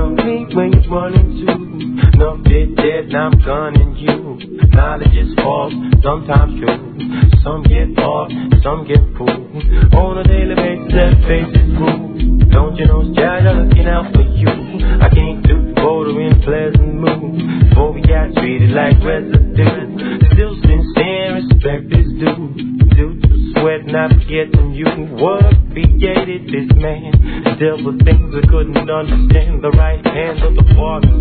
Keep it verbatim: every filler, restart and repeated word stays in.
on me when you running too. No bit dead, now I'm gunning you. Knowledge is false, sometimes true. Some get lost, some get fooled. On a daily basis, that face is rude. Don't you know, Jack, I'm looking out for you. I came through photo in pleasant mood. Before we got treated like residue. Still sincere, respect is due. Due to sweat, not forgetting you. What created this man? Dealt with things I couldn't understand. The right hand of the partner